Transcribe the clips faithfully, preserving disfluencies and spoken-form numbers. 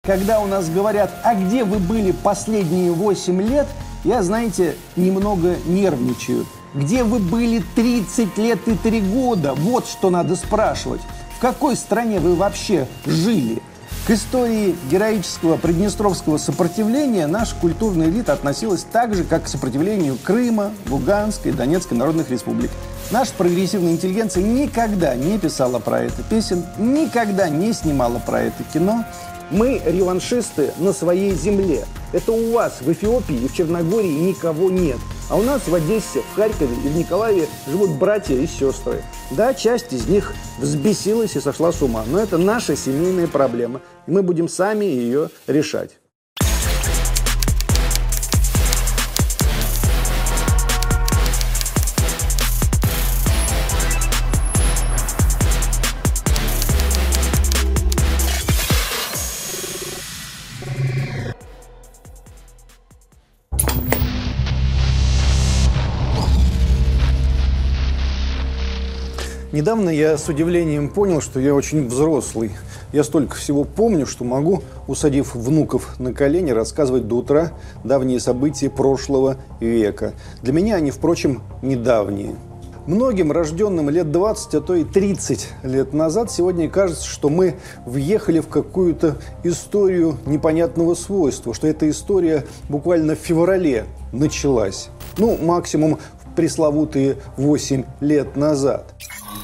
Когда у нас говорят, а где вы были последние восемь лет, я, знаете, немного нервничаю. Где вы были тридцать лет и три года? Вот что надо спрашивать. В какой стране вы вообще жили? К истории героического приднестровского сопротивления наша культурная элита относилась так же, как к сопротивлению Крыма, Луганской и Донецкой народных республик. Наша прогрессивная интеллигенция никогда не писала про это песен, никогда не снимала про это кино. Мы реваншисты на своей земле. Это у вас в Эфиопии и в Черногории никого нет. А у нас в Одессе, в Харькове и в Николаеве живут братья и сестры. Да, часть из них взбесилась и сошла с ума. Но это наша семейная проблема. И мы будем сами ее решать. Недавно я с удивлением понял, что я очень взрослый. Я столько всего помню, что могу, усадив внуков на колени, рассказывать до утра давние события прошлого века. Для меня они, впрочем, недавние. Многим, рожденным лет двадцать, а то и тридцать лет назад, сегодня кажется, что мы въехали в какую-то историю непонятного свойства, что эта история буквально в феврале началась. Ну, максимум в пресловутые восемь лет назад.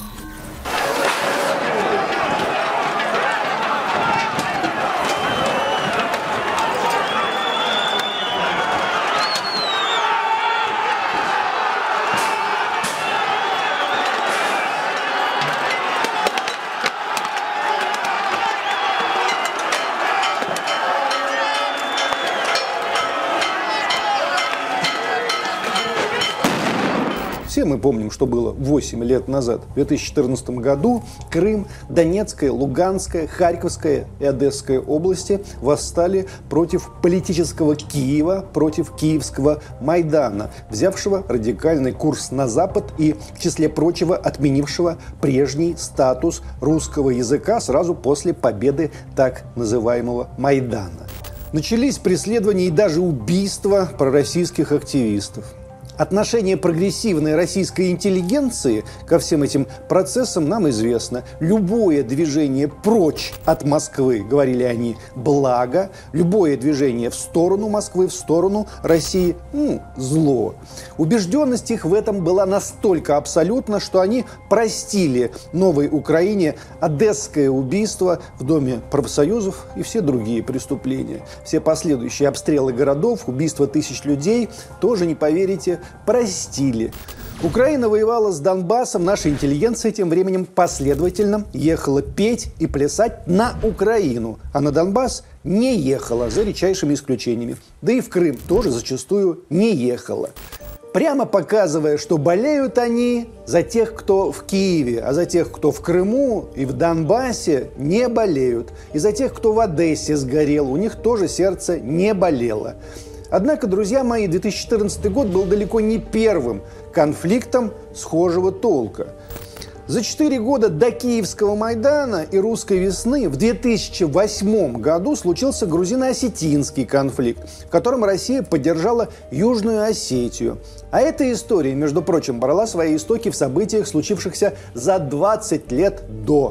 Все мы помним, что было восемь лет назад. В две тысячи четырнадцатом году Крым, Донецкая, Луганская, Харьковская и Одесская области восстали против политического Киева, против киевского Майдана, взявшего радикальный курс на Запад и, в числе прочего, отменившего прежний статус русского языка сразу после победы так называемого Майдана. Начались преследования и даже убийства пророссийских активистов. Отношение прогрессивной российской интеллигенции ко всем этим процессам нам известно. Любое движение прочь от Москвы, говорили они, благо. Любое движение в сторону Москвы, в сторону России ну, – зло. Убежденность их в этом была настолько абсолютна, что они простили новой Украине одесское убийство в Доме профсоюзов и все другие преступления. Все последующие обстрелы городов, убийства тысяч людей, тоже, не поверите, простили. Украина воевала с Донбассом, наша интеллигенция тем временем последовательно ехала петь и плясать на Украину, а на Донбасс не ехала, за редчайшими исключениями. Да и в Крым тоже зачастую не ехала. Прямо показывая, что болеют они за тех, кто в Киеве, а за тех, кто в Крыму и в Донбассе, не болеют. И за тех, кто в Одессе сгорел, у них тоже сердце не болело. Однако, друзья мои, две тысячи четырнадцатый год был далеко не первым конфликтом схожего толка. За четыре года до Киевского Майдана и Русской весны в две тысячи восьмом году случился грузино-осетинский конфликт, в котором Россия поддержала Южную Осетию. А эта история, между прочим, брала свои истоки в событиях, случившихся за двадцать лет до.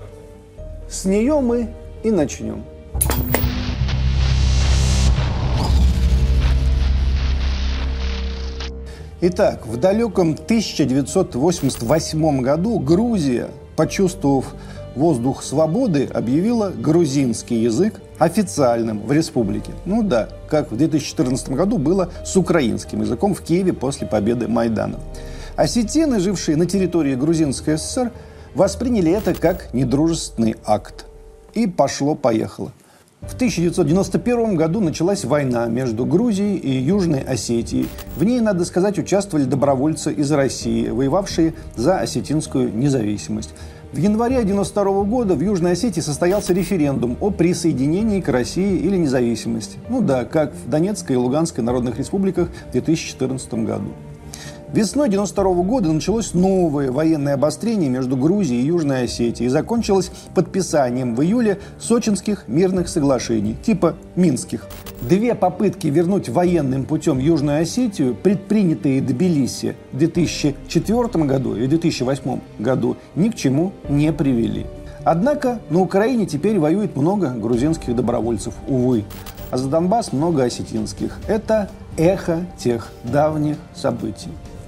С нее мы и начнем. Итак, в далеком тысяча девятьсот восемьдесят восьмом году Грузия, почувствовав воздух свободы, объявила грузинский язык официальным в республике. Ну да, как в две тысячи четырнадцатом году было с украинским языком в Киеве после победы Майдана. Осетины, жившие на территории Грузинской ССР, восприняли это как недружественный акт. И пошло-поехало. В тысяча девятьсот девяносто первом году началась война между Грузией и Южной Осетией. В ней, надо сказать, участвовали добровольцы из России, воевавшие за осетинскую независимость. В январе девяносто второго года в Южной Осетии состоялся референдум о присоединении к России или независимости. Ну да, как в Донецкой и Луганской народных республиках в две тысячи четырнадцатом году. Весной девяносто второго года началось новое военное обострение между Грузией и Южной Осетией и закончилось подписанием в июле сочинских мирных соглашений, типа минских. Две попытки вернуть военным путем Южную Осетию, предпринятые Тбилиси в две тысячи четвёртом году и в две тысячи восьмом году, ни к чему не привели. Однако на Украине теперь воюет много грузинских добровольцев, увы, а за Донбасс много осетинских. Это эхо тех давних событий.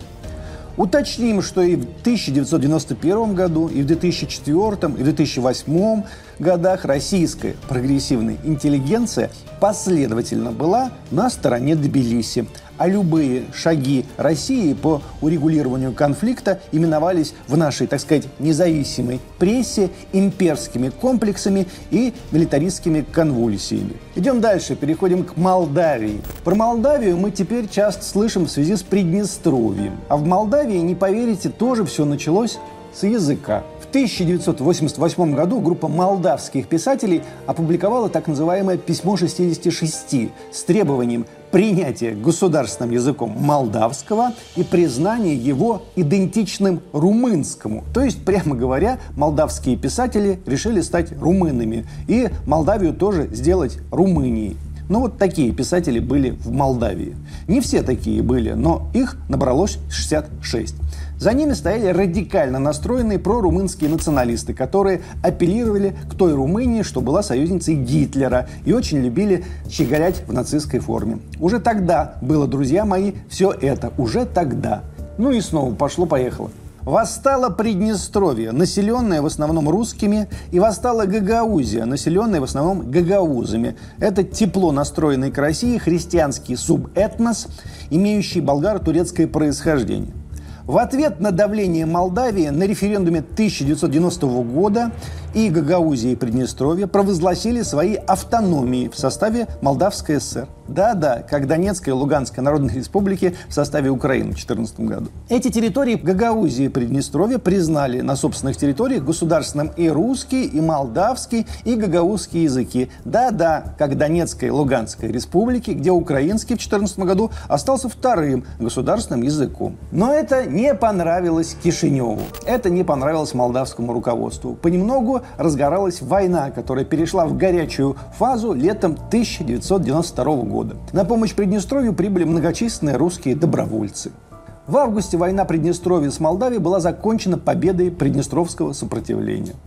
Уточним, что и в тысяча девятьсот девяносто первом году, и в две тысячи четвёртом, и в две тысячи восьмом годах российская прогрессивная интеллигенция последовательно была на стороне Тбилиси, а любые шаги России по урегулированию конфликта именовались в нашей, так сказать, независимой прессе имперскими комплексами и милитаристскими конвульсиями. Идем дальше, переходим к Молдавии. Про Молдавию мы теперь часто слышим в связи с Приднестровьем. А в Молдавии, не поверите, тоже все началось с языка. В тысяча девятьсот восемьдесят восьмом году группа молдавских писателей опубликовала так называемое «Письмо шестидесяти шести» с требованием принятия государственным языком молдавского и признания его идентичным румынскому. То есть, прямо говоря, молдавские писатели решили стать румынами и Молдавию тоже сделать Румынией. Ну вот такие писатели были в Молдавии. Не все такие были, но их набралось шестьдесят шесть. За ними стояли радикально настроенные прорумынские националисты, которые апеллировали к той Румынии, что была союзницей Гитлера, и очень любили щеголять в нацистской форме. Уже тогда было, друзья мои, все это. Уже тогда. Ну и снова пошло-поехало. Восстало Приднестровье, населенное в основном русскими, и восстала Гагаузия, населенная в основном гагаузами. Это тепло настроенный к России христианский субэтнос, имеющий болгаро-турецкое происхождение. В ответ на давление Молдавии на референдуме тысяча девятьсот девяностого года и Гагаузия, и Приднестровье провозгласили свои автономии в составе Молдавской ССР. Да-да, как Донецкая и Луганская народные республики в составе Украины в две тысячи четырнадцатом году. Эти территории Гагаузии и Приднестровья признали на собственных территориях государственным и русский, и молдавский, и гагаузский языки. Да-да, как Донецкая и Луганская республики, где украинский в две тысячи четырнадцатом году остался вторым государственным языком. Но это не понравилось Кишиневу. Это не понравилось молдавскому руководству. Понемногу разгоралась война, которая перешла в горячую фазу летом тысяча девятьсот девяносто второго года. На помощь Приднестровью прибыли многочисленные русские добровольцы. В августе война Приднестровья с Молдавией была закончена победой приднестровского сопротивления.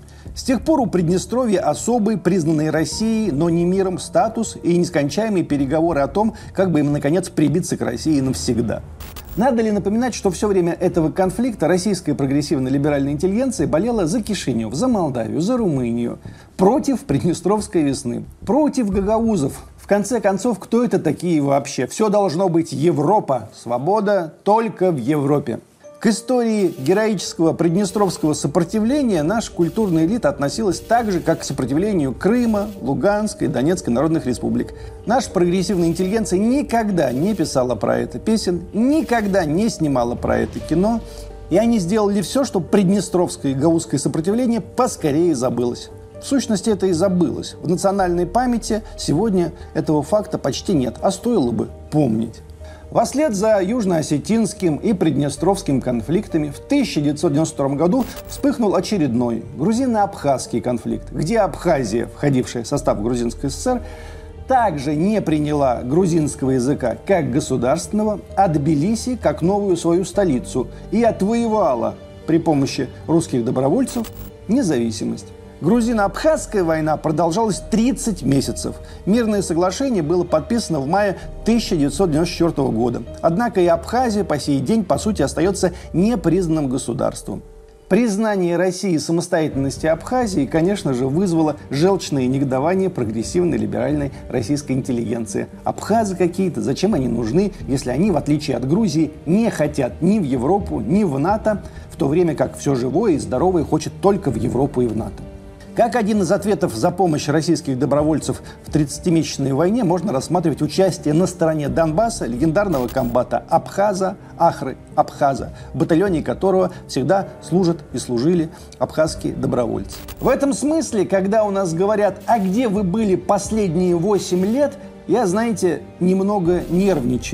С тех пор у Приднестровья особый, признанный Россией, но не миром статус и нескончаемые переговоры о том, как бы им, наконец, прибиться к России навсегда. Надо ли напоминать, что все время этого конфликта российская прогрессивно-либеральная интеллигенция болела за Кишинев, за Молдавию, за Румынию, против Приднестровской весны, против гагаузов. В конце концов, кто это такие вообще? Все должно быть Европа. Свобода только в Европе. К истории героического приднестровского сопротивления наша культурная элита относилась так же, как к сопротивлению Крыма, Луганской и Донецкой народных республик. Наша прогрессивная интеллигенция никогда не писала про это песен, никогда не снимала про это кино. И они сделали все, чтобы приднестровское и гагаузское сопротивление поскорее забылось. В сущности, это и забылось. В национальной памяти сегодня этого факта почти нет, а стоило бы помнить. Вслед за южно-осетинским и приднестровским конфликтами в тысяча девятьсот девяносто втором году вспыхнул очередной грузино-абхазский конфликт, где Абхазия, входившая в состав Грузинской ССР, также не приняла грузинского языка как государственного, а Тбилиси как новую свою столицу и отвоевала при помощи русских добровольцев независимость. Грузино-абхазская война продолжалась тридцать месяцев. Мирное соглашение было подписано в мае тысяча девятьсот девяносто четвёртого года. Однако и Абхазия по сей день, по сути, остается непризнанным государством. Признание России самостоятельности Абхазии, конечно же, вызвало желчное негодование прогрессивной либеральной российской интеллигенции. Абхазы какие-то, зачем они нужны, если они, в отличие от Грузии, не хотят ни в Европу, ни в НАТО, в то время как все живое и здоровое хочет только в Европу и в НАТО. Как один из ответов за помощь российских добровольцев в тридцатимесячной войне можно рассматривать участие на стороне Донбасса легендарного комбата Абхаза, Ахры Абхаза, в батальоне которого всегда служат и служили абхазские добровольцы. В этом смысле, когда у нас говорят: «А где вы были последние восемь лет?», я, знаете, немного нервничаю.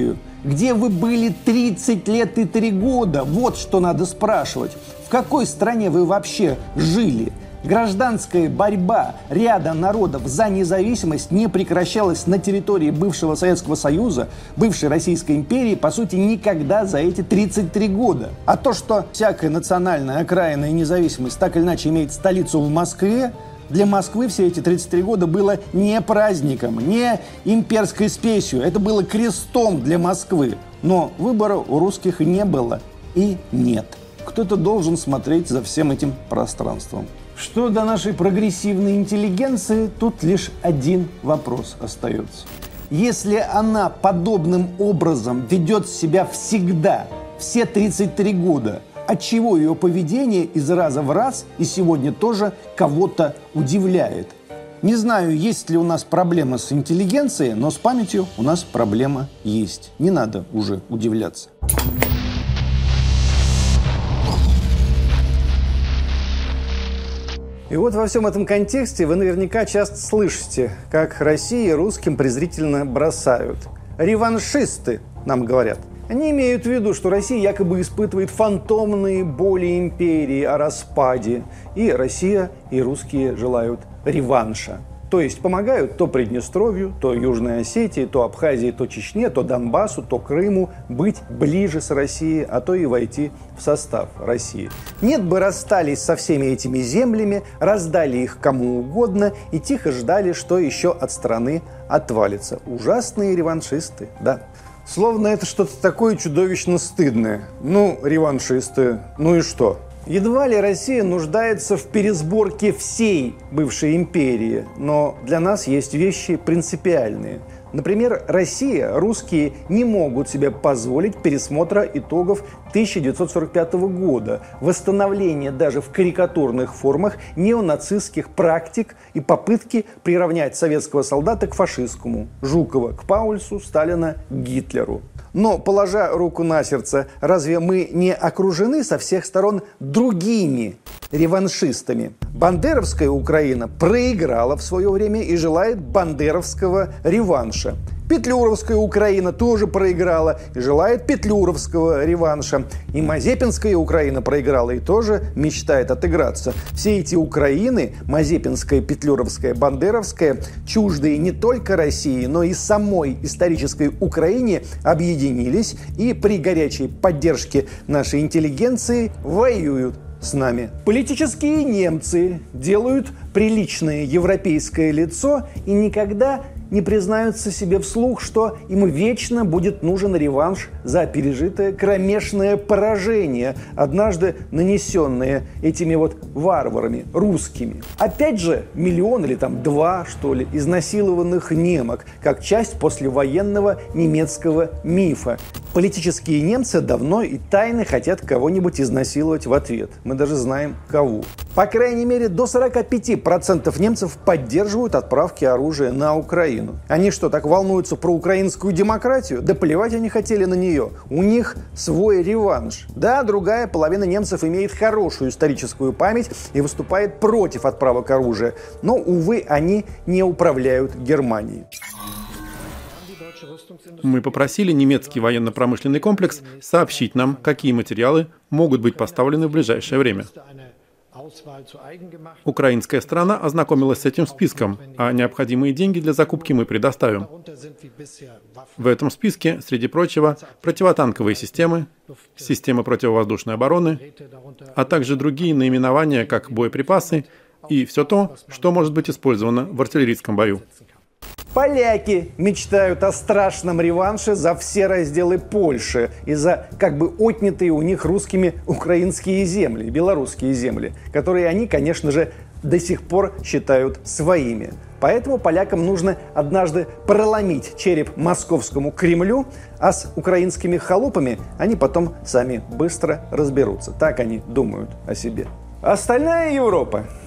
Где вы были тридцать лет и три года? Вот что надо спрашивать. В какой стране вы вообще жили? Гражданская борьба ряда народов за независимость не прекращалась на территории бывшего Советского Союза, бывшей Российской империи, по сути, никогда за эти тридцать три года. А то, что всякая национальная окраинная независимость так или иначе имеет столицу в Москве, для Москвы все эти тридцать три года было не праздником, не имперской спесью. Это было крестом для Москвы. Но выбора у русских не было и нет. Кто-то должен смотреть за всем этим пространством. Что до нашей прогрессивной интеллигенции, тут лишь один вопрос остается. Если она подобным образом ведет себя всегда, все тридцать три года, отчего ее поведение из раза в раз и сегодня тоже кого-то удивляет? Не знаю, есть ли у нас проблема с интеллигенцией, но с памятью у нас проблема есть. Не надо уже удивляться. И вот во всем этом контексте вы наверняка часто слышите, как России русским презрительно бросают. Реваншисты, нам говорят. Они имеют в виду, что Россия якобы испытывает фантомные боли империи о распаде. И Россия, и русские желают реванша. То есть помогают то Приднестровью, то Южной Осетии, то Абхазии, то Чечне, то Донбассу, то Крыму быть ближе с Россией, а то и войти в состав России. Нет бы расстались со всеми этими землями, раздали их кому угодно и тихо ждали, что еще от страны отвалится. Ужасные реваншисты, да. Словно это что-то такое чудовищно стыдное. Ну, реваншисты, ну и что? Едва ли Россия нуждается в пересборке всей бывшей империи, но для нас есть вещи принципиальные. Например, Россия, русские не могут себе позволить пересмотра итогов тысяча девятьсот сорок пятого года, восстановления даже в карикатурных формах неонацистских практик и попытки приравнять советского солдата к фашистскому, Жукова к Паульсу, Сталина к Гитлеру. Но, положа руку на сердце, разве мы не окружены со всех сторон другими реваншистами? Бандеровская Украина проиграла в свое время и желает бандеровского реванша. Петлюровская Украина тоже проиграла и желает петлюровского реванша. И Мазепинская Украина проиграла и тоже мечтает отыграться. Все эти Украины, Мазепинская, Петлюровская, Бандеровская, чуждые не только России, но и самой исторической Украине, объединились и при горячей поддержке нашей интеллигенции воюют с нами. Политические немцы делают приличное европейское лицо и никогда не признаются себе вслух, что им вечно будет нужен реванш за пережитое кромешное поражение, однажды нанесенное этими вот варварами, русскими. Опять же, миллион или там два, что ли, изнасилованных немок, как часть послевоенного немецкого мифа. Политические немцы давно и тайно хотят кого-нибудь изнасиловать в ответ. Мы даже знаем, кого. По крайней мере, до сорока пяти процентов немцев поддерживают отправки оружия на Украину. Они что, так волнуются про украинскую демократию? Да плевать они хотели на нее. У них свой реванш. Да, другая половина немцев имеет хорошую историческую память и выступает против отправок оружия. Но, увы, они не управляют Германией. Мы попросили немецкий военно-промышленный комплекс сообщить нам, какие материалы могут быть поставлены в ближайшее время. Украинская сторона ознакомилась с этим списком, а необходимые деньги для закупки мы предоставим. В этом списке, среди прочего, противотанковые системы, системы противовоздушной обороны, а также другие наименования, как боеприпасы и все то, что может быть использовано в артиллерийском бою. Поляки мечтают о страшном реванше за все разделы Польши и за как бы отнятые у них русскими украинские земли, белорусские земли, которые они, конечно же, до сих пор считают своими. Поэтому полякам нужно однажды проломить череп московскому Кремлю, а с украинскими холопами они потом сами быстро разберутся. Так они думают о себе. Остальная Европа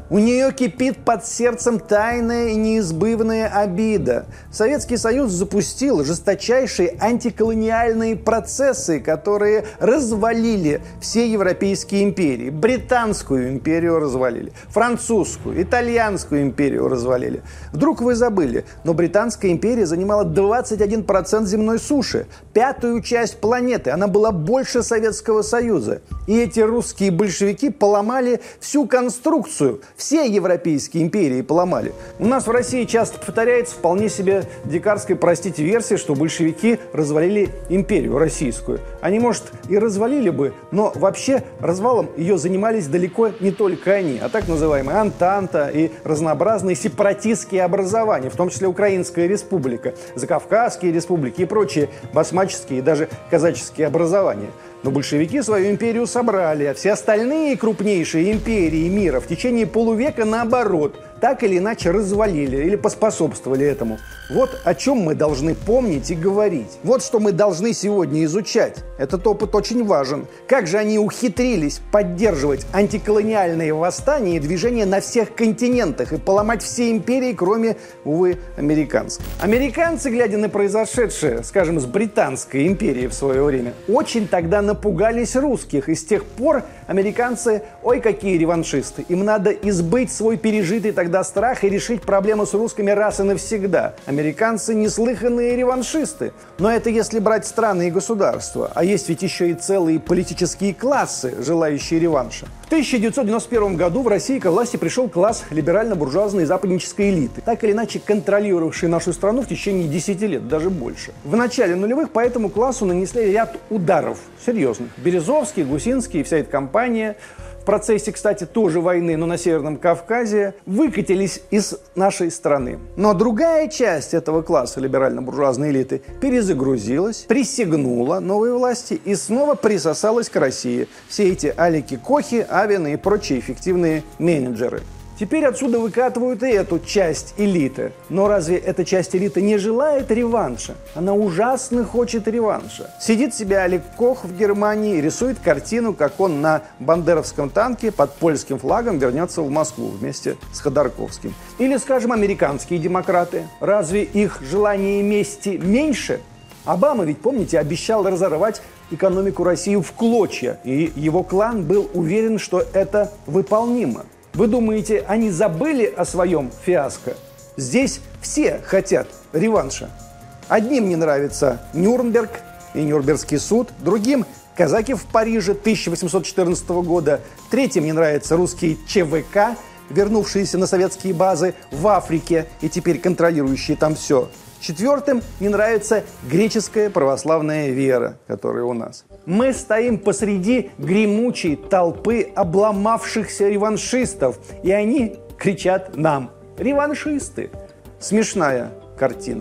У нее кипит под сердцем тайная и неизбывная обида. Советский Союз запустил жесточайшие антиколониальные процессы, которые развалили все европейские империи. Британскую империю развалили, французскую, итальянскую империю развалили. Вдруг вы забыли, но Британская империя занимала двадцать один процент земной суши, пятую часть планеты. Она была больше Советского Союза. И эти русские большевики поломали всю конструкцию. Все европейские империи поломали. У нас в России часто повторяется вполне себе дикарская, простите, версия, что большевики развалили империю российскую. Они, может, и развалили бы, но вообще развалом ее занимались далеко не только они, а так называемая Антанта и разнообразные сепаратистские образования, в том числе Украинская республика, Закавказские республики и прочие басмаческие и даже казаческие образования. Но большевики свою империю собрали, а все остальные крупнейшие империи мира в течение полувека, наоборот, так или иначе развалили или поспособствовали этому. Вот о чем мы должны помнить и говорить. Вот что мы должны сегодня изучать. Этот опыт очень важен. Как же они ухитрились поддерживать антиколониальные восстания и движения на всех континентах и поломать все империи, кроме, увы, американской. Американцы, глядя на произошедшее, скажем, с Британской империей в свое время, очень тогда напугались русских. И с тех пор американцы, ой, какие реваншисты. Им надо избыть свой пережитый тогда страх и решить проблему с русскими раз и навсегда. Американцы неслыханные реваншисты. Но это если брать страны и государства. А есть ведь еще и целые политические классы, желающие реванша. В тысяча девятьсот девяносто первом году в России к власти пришел класс либерально-буржуазной западнической элиты, так или иначе контролировавший нашу страну в течение десяти лет, даже больше. В начале нулевых по этому классу нанесли ряд ударов, серьезных. Березовский, Гусинский и вся эта компания, в процессе, кстати, тоже войны, но на Северном Кавказе, выкатились из нашей страны. Но другая часть этого класса либерально-буржуазной элиты перезагрузилась, присягнула новой власти и снова присосалась к России. Все эти Алики Кохи, Авины и прочие эффективные менеджеры. Теперь отсюда выкатывают и эту часть элиты. Но разве эта часть элиты не желает реванша? Она ужасно хочет реванша. Сидит себе Алик Кох в Германии и рисует картину, как он на бандеровском танке под польским флагом вернется в Москву вместе с Ходорковским. Или, скажем, американские демократы. Разве их желание мести меньше? Обама ведь, помните, обещал разорвать экономику России в клочья. И его клан был уверен, что это выполнимо. Вы думаете, они забыли о своем фиаско? Здесь все хотят реванша. Одним не нравится Нюрнберг и Нюрнбергский суд, другим – казаки в Париже тысяча восемьсот четырнадцатого года, третьим не нравится русский ЧВК, вернувшиеся на советские базы в Африке и теперь контролирующие там все. Четвертым не нравится греческая православная вера, которая у нас. Мы стоим посреди гремучей толпы обломавшихся реваншистов, и они кричат нам: «Реваншисты!» Смешная картина.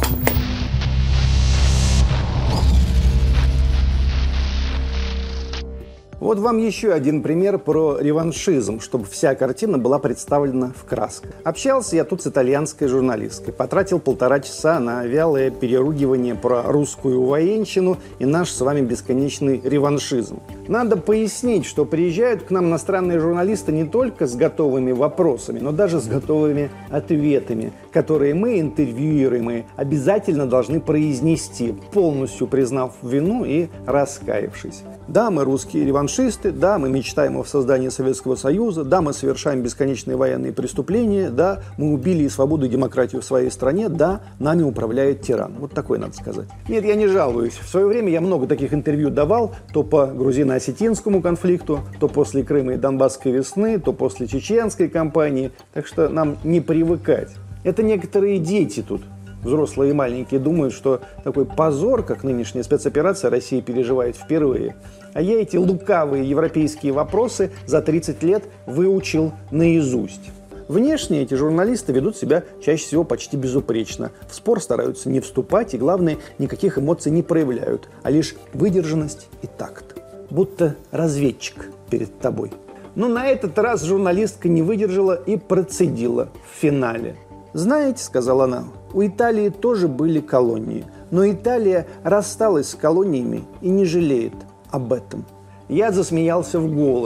Вот вам еще один пример про реваншизм, чтобы вся картина была представлена в красках. Общался я тут с итальянской журналисткой, потратил полтора часа на вялое переругивание про русскую военщину и наш с вами бесконечный реваншизм. Надо пояснить, что приезжают к нам иностранные журналисты не только с готовыми вопросами, но даже с готовыми ответами, которые мы, интервьюируемые, обязательно должны произнести, полностью признав вину и раскаявшись. Да, мы русские реваншисты, да, мы мечтаем о создании Советского Союза, да, мы совершаем бесконечные военные преступления, да, мы убили и свободу, и демократию в своей стране, да, нами управляет тиран. Вот такое надо сказать. Нет, я не жалуюсь. В свое время я много таких интервью давал, то по грузино-осетинскому конфликту, то после Крыма и Донбасской весны, то после чеченской кампании. Так что нам не привыкать. Это некоторые дети тут, взрослые и маленькие, думают, что такой позор, как нынешняя спецоперация, Россия переживает впервые. А я эти лукавые европейские вопросы за тридцать лет выучил наизусть. Внешне эти журналисты ведут себя чаще всего почти безупречно. В спор стараются не вступать и, главное, никаких эмоций не проявляют, а лишь выдержанность и такт. Будто разведчик перед тобой. Но на этот раз журналистка не выдержала и процедила в финале. «Знаете, — сказала она, — у Италии тоже были колонии, но Италия рассталась с колониями и не жалеет об этом». Я засмеялся в голос.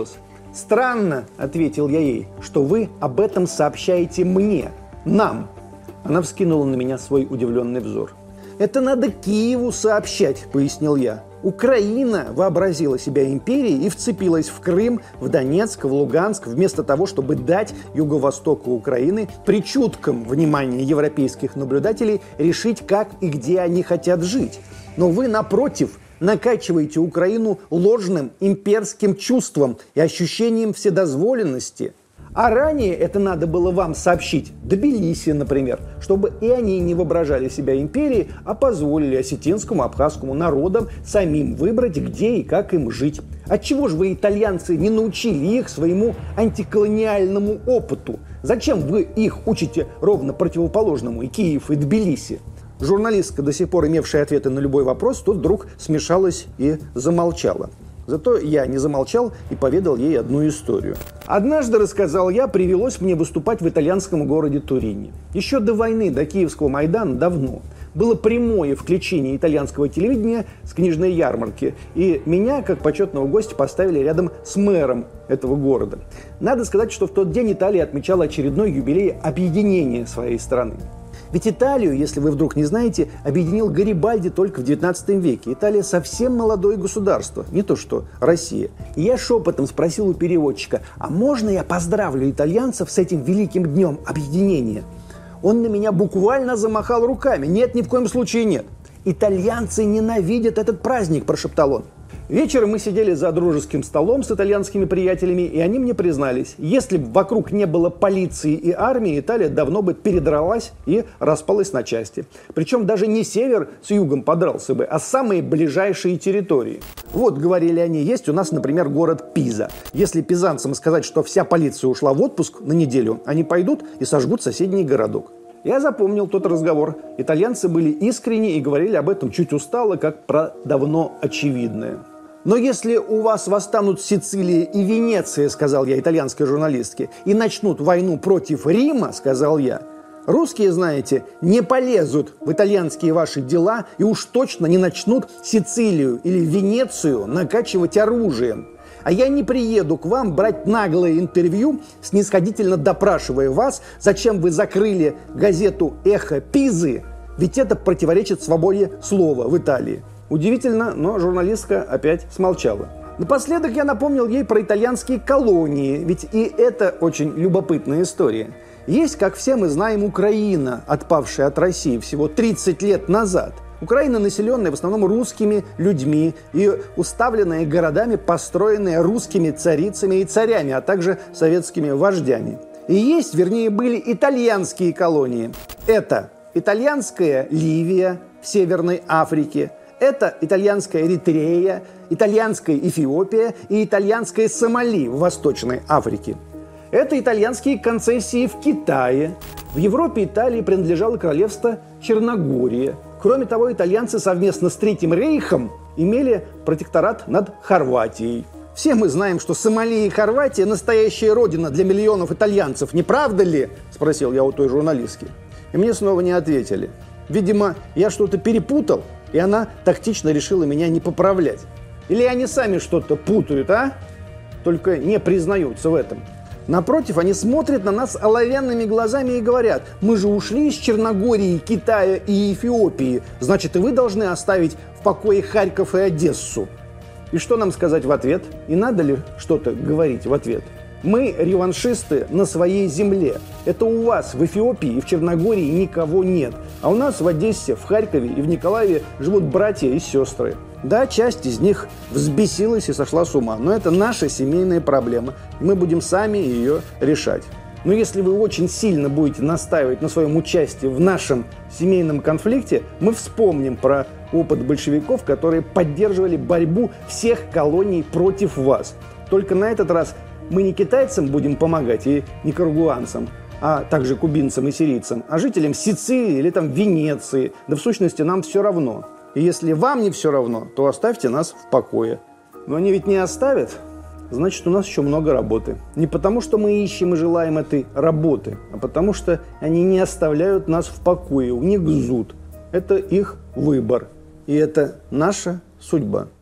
«Странно, — ответил я ей, — что вы об этом сообщаете мне, нам». Она вскинула на меня свой удивленный взор. «Это надо Киеву сообщать, — пояснил я. Украина вообразила себя империей и вцепилась в Крым, в Донецк, в Луганск, вместо того, чтобы дать юго-востоку Украины при чутком внимании европейских наблюдателей решить, как и где они хотят жить. Но вы, напротив, накачиваете Украину ложным имперским чувством и ощущением вседозволенности. А ранее это надо было вам сообщить, Тбилиси, например, чтобы и они не воображали себя империей, а позволили осетинскому, абхазскому народам самим выбрать, где и как им жить. Отчего же вы, итальянцы, не научили их своему антиколониальному опыту? Зачем вы их учите ровно противоположному, и Киев, и Тбилиси? Журналистка, до сих пор имевшая ответы на любой вопрос, тут вдруг смешалась и замолчала. Зато я не замолчал и поведал ей одну историю. Однажды, рассказал я, привелось мне выступать в итальянском городе Турине. Еще до войны, до Киевского Майдана, давно. Было прямое включение итальянского телевидения с книжной ярмарки. И меня, как почетного гостя, поставили рядом с мэром этого города. Надо сказать, что в тот день Италия отмечала очередной юбилей объединения своей страны. Ведь Италию, если вы вдруг не знаете, объединил Гарибальди только в девятнадцатом веке. Италия совсем молодое государство, не то что Россия. И я шепотом спросил у переводчика, а можно я поздравлю итальянцев с этим великим днем объединения? Он на меня буквально замахал руками. Нет, ни в коем случае нет. Итальянцы ненавидят этот праздник, прошептал он. Вечером мы сидели за дружеским столом с итальянскими приятелями, и они мне признались, если бы вокруг не было полиции и армии, Италия давно бы передралась и распалась на части. Причем даже не север с югом подрался бы, а самые ближайшие территории. Вот, говорили они, есть у нас, например, город Пиза. Если пизанцам сказать, что вся полиция ушла в отпуск на неделю, они пойдут и сожгут соседний городок. Я запомнил тот разговор. Итальянцы были искренни и говорили об этом чуть устало, как про давно очевидное. «Но если у вас восстанут Сицилия и Венеция, — сказал я итальянской журналистке, — и начнут войну против Рима, — сказал я, — русские, знаете, не полезут в итальянские ваши дела и уж точно не начнут Сицилию или Венецию накачивать оружием. А я не приеду к вам брать наглое интервью, снисходительно допрашивая вас, зачем вы закрыли газету «Эхо Пизы», ведь это противоречит свободе слова в Италии». Удивительно, но журналистка опять смолчала. Напоследок я напомнил ей про итальянские колонии, ведь и это очень любопытная история. Есть, как все мы знаем, Украина, отпавшая от России всего тридцать лет назад. Украина, населенная в основном русскими людьми и уставленная городами, построенная русскими царицами и царями, а также советскими вождями. И есть, вернее, были итальянские колонии. Это итальянская Ливия в Северной Африке, это итальянская Эритрея, итальянская Эфиопия и итальянская Сомали в Восточной Африке. Это итальянские концессии в Китае. В Европе Италии принадлежало королевство Черногория. Кроме того, итальянцы совместно с Третьим рейхом имели протекторат над Хорватией. Все мы знаем, что Сомали и Хорватия – настоящая родина для миллионов итальянцев. Не правда ли? – спросил я у той журналистки. И мне снова не ответили. Видимо, я что-то перепутал, и она тактично решила меня не поправлять. Или они сами что-то путают, а? Только не признаются в этом. Напротив, они смотрят на нас оловянными глазами и говорят, мы же ушли из Черногории, Китая и Эфиопии, значит, и вы должны оставить в покое Харьков и Одессу. И что нам сказать в ответ? И надо ли что-то говорить в ответ? Мы реваншисты на своей земле. Это у вас в Эфиопии и в Черногории никого нет. А у нас в Одессе, в Харькове и в Николаеве живут братья и сестры. Да, часть из них взбесилась и сошла с ума. Но это наша семейная проблема. Мы будем сами ее решать. Но если вы очень сильно будете настаивать на своем участии в нашем семейном конфликте, мы вспомним про опыт большевиков, которые поддерживали борьбу всех колоний против вас. Только на этот раз мы не китайцам будем помогать и никарагуанцам, а также кубинцам и сирийцам, а жителям Сицилии или там Венеции. Да в сущности нам все равно. И если вам не все равно, то оставьте нас в покое. Но они ведь не оставят. Значит, у нас еще много работы. Не потому, что мы ищем и желаем этой работы, а потому, что они не оставляют нас в покое, у них зуд. Это их выбор. И это наша судьба.